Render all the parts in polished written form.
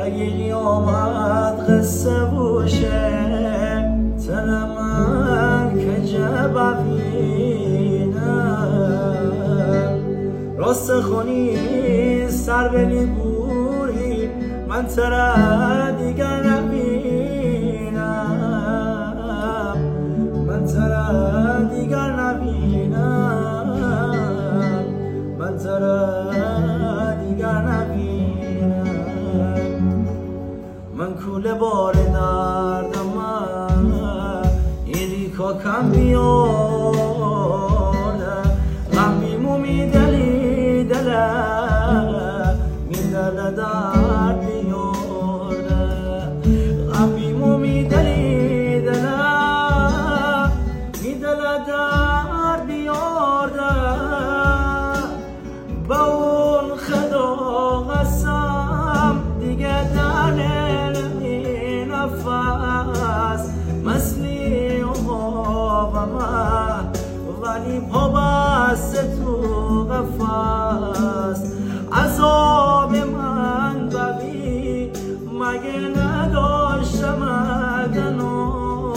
اگه قیامت قصه باشه تن من که جبقینم راست خونی سر بلی بوری من تره دیگر نبینم من تره دیگر نبینم من تره دیگر نبینم من کوله بار دردم ایری که کم بیاره غمیمو میدلی دله میدله درد بیاره غمیمو میدلی دله میدله درد بیاره با اون خدا قسم دیگه در نمی نفس مثلی آبم ولی پا بسته تو قفس عذاب من ببی مگه نداشتم اگنو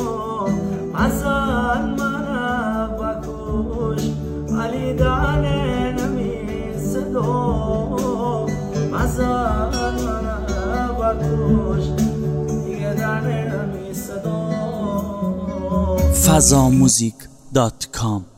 مثل من بکش ولی در نمی صدا مثل من بکش دیگه در نمی صدا fazamuzik.com